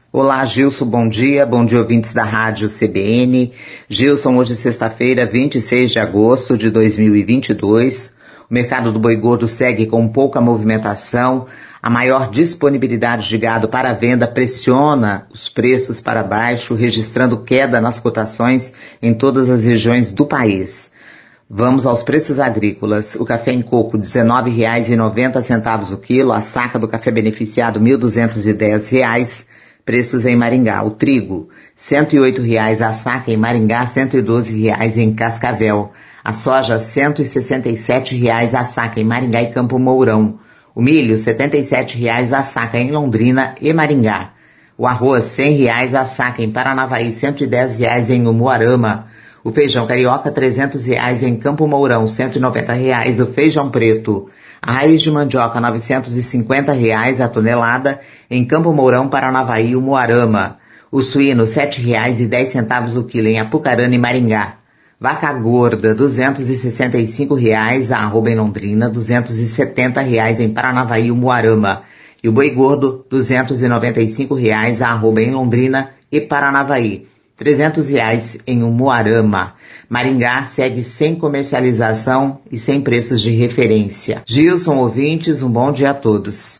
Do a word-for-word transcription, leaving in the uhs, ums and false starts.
Olá, Gilson, bom dia. Bom dia, ouvintes da Rádio C B N. Gilson, hoje sexta-feira, vinte e seis de agosto de dois mil e vinte e dois. O mercado do boi gordo segue com pouca movimentação. A maior disponibilidade de gado para venda pressiona os preços para baixo, registrando queda nas cotações em todas as regiões do país. Vamos aos preços agrícolas. O café em coco, dezenove reais e noventa centavos o quilo. A saca do café beneficiado, mil duzentos e dez reais. Preços em Maringá. O trigo, cento e oito reais a saca em Maringá, cento e doze reais em Cascavel. A soja, cento e sessenta e sete reais a saca em Maringá e Campo Mourão. O milho, setenta e sete reais a saca em Londrina e Maringá. O arroz, cem reais a saca em Paranavaí, cento e dez reais em Umuarama. O feijão carioca, trezentos reais em Campo Mourão, cento e noventa reais o feijão preto. A raiz de mandioca, novecentos e cinquenta reais a tonelada em Campo Mourão, Paranavaí e Umuarama. O suíno, sete reais e dez centavos o quilo em Apucarana e Maringá. Vaca gorda, duzentos e sessenta e cinco reais a arroba em Londrina, duzentos e setenta reais em Paranavaí e Umuarama. E o boi gordo, duzentos e noventa e cinco reais a arroba em Londrina e Paranavaí. trezentos reais em Umuarama. Maringá segue sem comercialização e sem preços de referência. Gilson, ouvintes, um bom dia a todos.